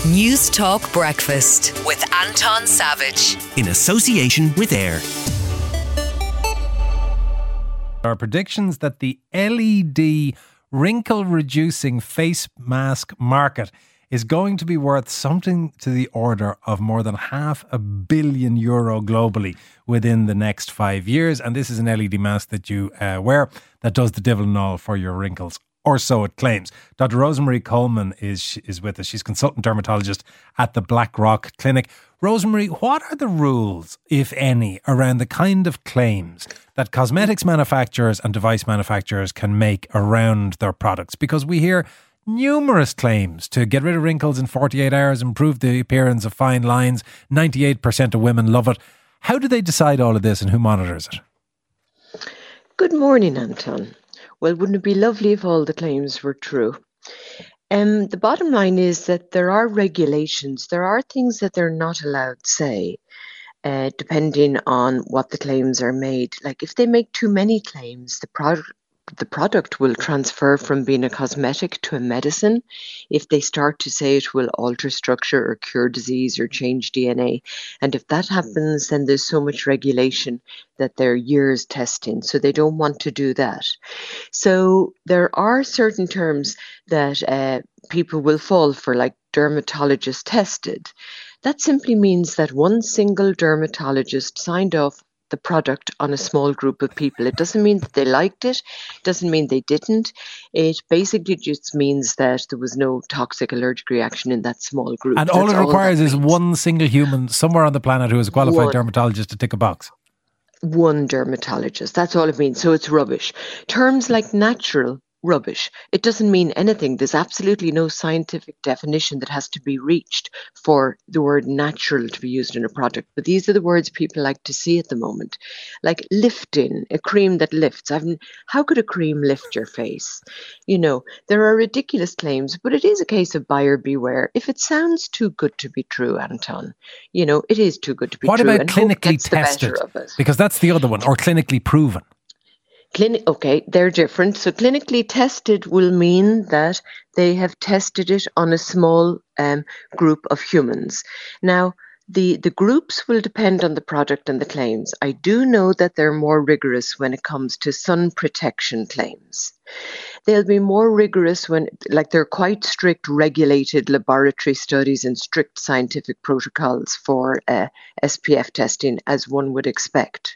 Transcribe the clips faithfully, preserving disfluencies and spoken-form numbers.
News Talk Breakfast with Anton Savage. In association with Air. There are predictions that the L E D wrinkle-reducing face mask market is going to be worth something to the order of more than half a billion euro globally within the next five years. And this is an L E D mask that you uh, wear that does the divil and all for your wrinkles. Or so it claims. Doctor Rosemary Coleman is is with us. She's consultant dermatologist at the Blackrock Clinic. Rosemary, what are the rules, if any, around the kind of claims that cosmetics manufacturers and device manufacturers can make around their products? Because we hear numerous claims to get rid of wrinkles in forty-eight hours, improve the appearance of fine lines. ninety-eight percent of women love it. How do they decide all of this and who monitors it? Good morning, Anton. Well, wouldn't it be lovely if all the claims were true? Um, the bottom line is that there are regulations. There are things that they're not allowed to say, uh, depending on what the claims are made. Like if they make too many claims, the product the product will transfer from being a cosmetic to a medicine. If they start to say it will alter structure or cure disease or change D N A. And if that happens, then there's so much regulation that they're years testing. So they don't want to do that. So there are certain terms that uh, people will fall for, like dermatologist tested. That simply means that one single dermatologist signed off the product on a small group of people. It doesn't mean that they liked it, doesn't mean they didn't. It basically just means that there was no toxic allergic reaction in that small group. And all That's it requires all is one single human somewhere on the planet who is a qualified one. dermatologist to tick a box. One dermatologist. That's all it means. So it's rubbish. Terms like natural, rubbish. It doesn't mean anything. There's absolutely no scientific definition that has to be reached for the word natural to be used in a product. But these are the words people like to see at the moment. Like lifting, a cream that lifts. I've, how could a cream lift your face? You know, there are ridiculous claims, but it is a case of buyer beware. If it sounds too good to be true, Anton, you know, it is too good to be what true. What about and clinically tested? Because that's the other one, or clinically proven. Clinic, okay, they're different. So clinically tested will mean that they have tested it on a small um, group of humans. Now, the, the groups will depend on the product and the claims. I do know that they're more rigorous when it comes to sun protection claims. They'll be more rigorous when, like, they're quite strict regulated laboratory studies and strict scientific protocols for uh, S P F testing, as one would expect.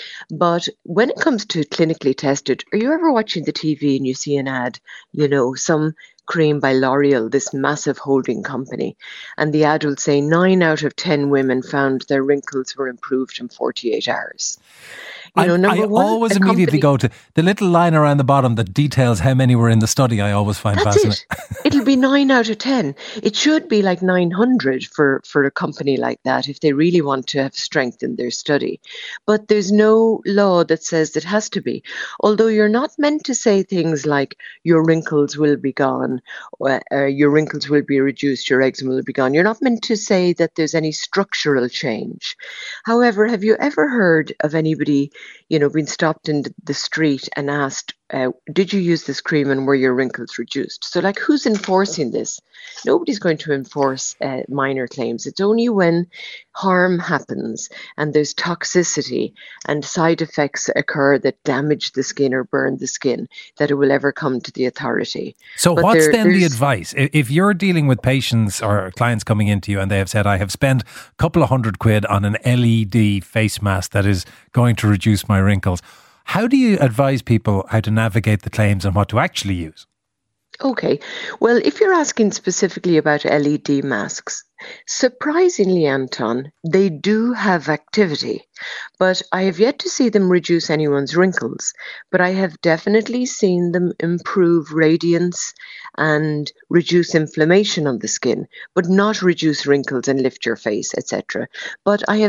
But when it comes to clinically tested, are you ever watching the T V and you see an ad, you know, some cream by L'Oreal, this massive holding company, and the ad will say nine out of ten women found their wrinkles were improved in forty-eight hours. You know, I, number I one, always a immediately company, go to the little line around the bottom that details how many were in the study. I always find that's fascinating. it. It'll be nine out of ten. It should be like nine hundred for, for a company like that if they really want to have strength in their study. But there's no law that says it has to be. Although you're not meant to say things like your wrinkles will be gone, or uh, your wrinkles will be reduced, your eczema will be gone. You're not meant to say that there's any structural change. However, have you ever heard of anybody, you know, being stopped in the street and asked, uh, did you use this cream and were your wrinkles reduced? So, like, who's enforcing this? Nobody's going to enforce uh, minor claims. It's only when harm happens and there's toxicity and side effects occur that damage the skin or burn the skin that it will ever come to the authority. So But what's there, then the there's- advice? I- If you're dealing with patients or clients coming into you and they have said, I have spent a couple of hundred quid on an L E D face mask that is going to reduce my wrinkles, how do you advise people how to navigate the claims and what to actually use? Okay. Well, if you're asking specifically about L E D masks, surprisingly, Anton, they do have activity, but I have yet to see them reduce anyone's wrinkles. But I have definitely seen them improve radiance and reduce inflammation on the skin, but not reduce wrinkles and lift your face, et cetera. But I have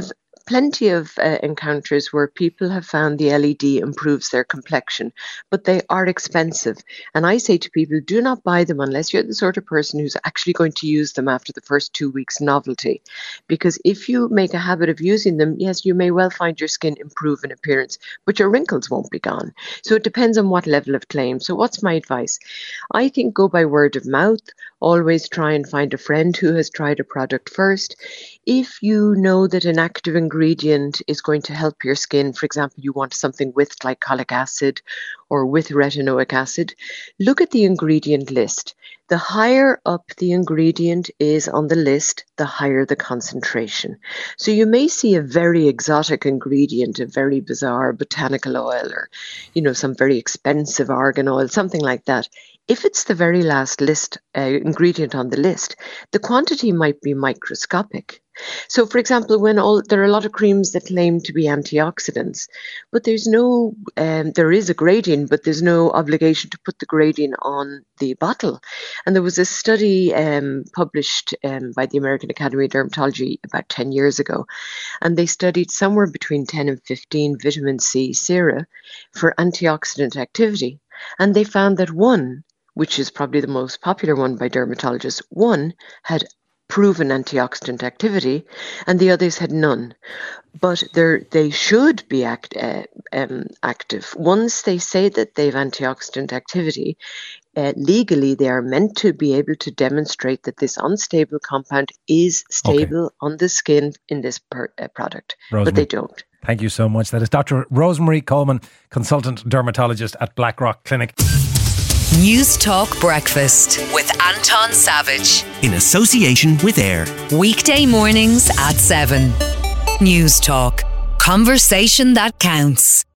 plenty of uh, encounters where people have found the L E D improves their complexion, but they are expensive. And I say to people, do not buy them unless you're the sort of person who's actually going to use them after the first two weeks novelty. Because if you make a habit of using them, yes, you may well find your skin improve in appearance, but your wrinkles won't be gone. So it depends on what level of claim. So what's my advice? I think go by word of mouth. Always try and find a friend who has tried a product first. If you know that an active ingredient is going to help your skin, for example, you want something with glycolic acid or with retinoic acid, look at the ingredient list. The higher up the ingredient is on the list, the higher the concentration. So you may see a very exotic ingredient, a very bizarre botanical oil, or, you know, some very expensive argan oil, something like that. If it's the very last list uh, ingredient on the list, the quantity might be microscopic. So, for example, when all there are a lot of creams that claim to be antioxidants, but there's no, um, there is a gradient, but there's no obligation to put the gradient on the bottle. And there was a study um, published um, by the American Academy of Dermatology about ten years ago, and they studied somewhere between ten and fifteen vitamin C sera for antioxidant activity, and they found that one, which is probably the most popular one by dermatologists, one had proven antioxidant activity and the others had none. But they should be act, uh, um, active. Once they say that they have antioxidant activity, uh, legally they are meant to be able to demonstrate that this unstable compound is stable okay. on the skin in this per, uh, product, Rosemary, but they don't. Thank you so much. That is Doctor Rosemary Coleman, consultant dermatologist at Blackrock Clinic. News Talk Breakfast with Anton Savage. In association with AIR. Weekday mornings at seven. News Talk. Conversation that counts.